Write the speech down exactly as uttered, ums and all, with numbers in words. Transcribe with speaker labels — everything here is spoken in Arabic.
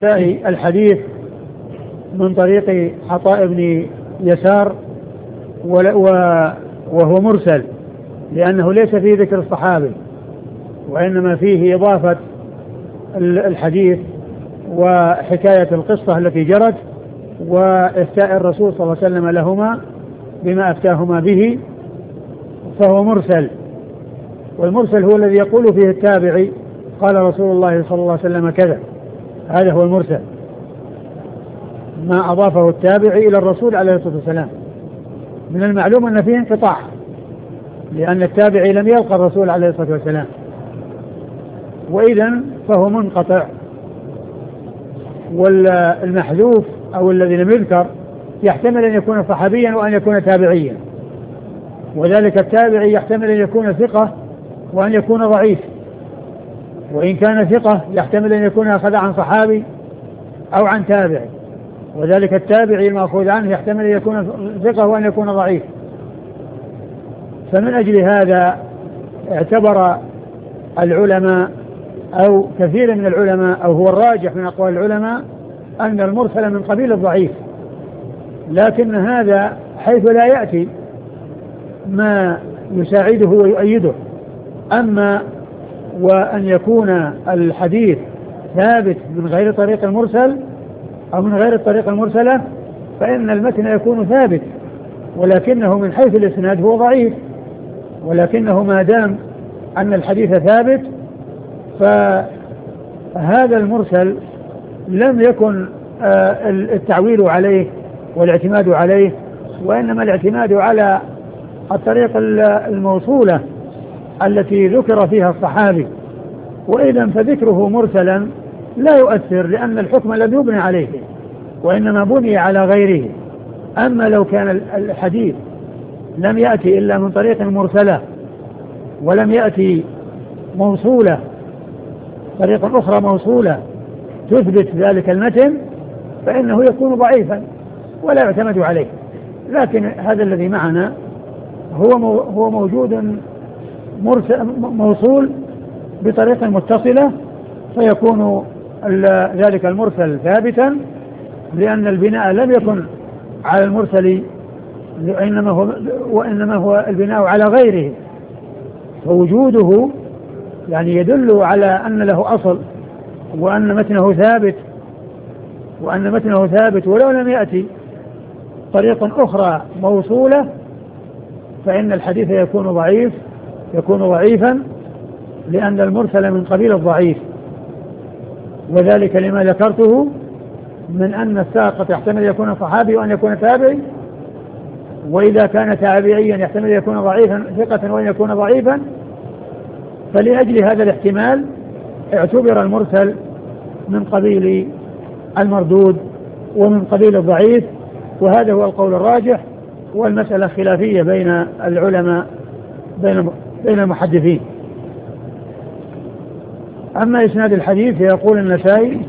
Speaker 1: الحديث من طريق عطاء بن يسار وهو مرسل، لأنه ليس فيه ذكر الصحابي، وإنما فيه إضافة الحديث وحكاية القصة التي جرت وإفتاء الرسول صلى الله عليه وسلم لهما بما أفتاهما به، فهو مرسل. والمرسل هو الذي يقول فيه التابعي قال رسول الله صلى الله عليه وسلم كذا، هذا هو المرسل، ما أضافه التابعي إلى الرسول عليه الصلاة والسلام. من المعلوم أن فيه انقطاع، لأن التابعي لم يلقى الرسول عليه الصلاة والسلام، وإذن فهو منقطع. والمحذوف أو الذي لم يذكر يحتمل أن يكون صحابيا وأن يكون تابعيا، وذلك التابعي يحتمل أن يكون ثقة وأن يكون ضعيف، وإن كان ثقة يحتمل أن يكون أخذ عن صحابي أو عن تابعي، وذلك التابعي المأخوذ عنه يحتمل أن يكون ثقة وأن يكون ضعيف. فمن أجل هذا اعتبر العلماء أو كثير من العلماء أو هو الراجح من أقوال العلماء أن المرسل من قبيل الضعيف، لكن هذا حيث لا يأتي ما يساعده ويؤيده. أما وأن يكون الحديث ثابت من غير طريق المرسل أو من غير الطريق المرسلة فإن المتن يكون ثابت، ولكنه من حيث الإسناد هو ضعيف، ولكنه ما دام أن الحديث ثابت فهذا المرسل لم يكن التعويل عليه والاعتماد عليه، وإنما الاعتماد على الطريق الموصولة التي ذكر فيها الصحابي، وإذا فذكره مرسلا لا يؤثر، لأن الحكم لم يبني عليه وإنما بني على غيره. أما لو كان الحديث لم يأتي إلا من طريق مرسلة ولم يأتي موصولة طريقة أخرى موصولة تثبت ذلك المتن فإنه يكون ضعيفا ولا يعتمد عليه. لكن هذا الذي معنا هو هو موجود موصول بطريقة متصلة، فيكون ذلك المرسل ثابتا، لأن البناء لم يكن على المرسل وإنما هو, وإنما هو البناء على غيره، فوجوده يعني يدل على أن له أصل وأن متنه ثابت وأن متنه ثابت ولو لم يأتي طريق أخرى موصولة فإن الحديث يكون ضعيف يكون ضعيفا لأن المرسل من قبيل الضعيف، وذلك لما ذكرته من أن الساقط يحتمل يكون صحابي وأن يكون تابعي، وإذا كان تابعيا يحتمل يكون ضعيفا ثقة وأن يكون ضعيفا، فلأجل هذا الاحتمال اعتبر المرسل من قبيل المردود ومن قبيل الضعيف، وهذا هو القول الراجح، والمسألة خلافية بين العلماء بين بين المحدثين. أما إسناد الحديث يقول النسائي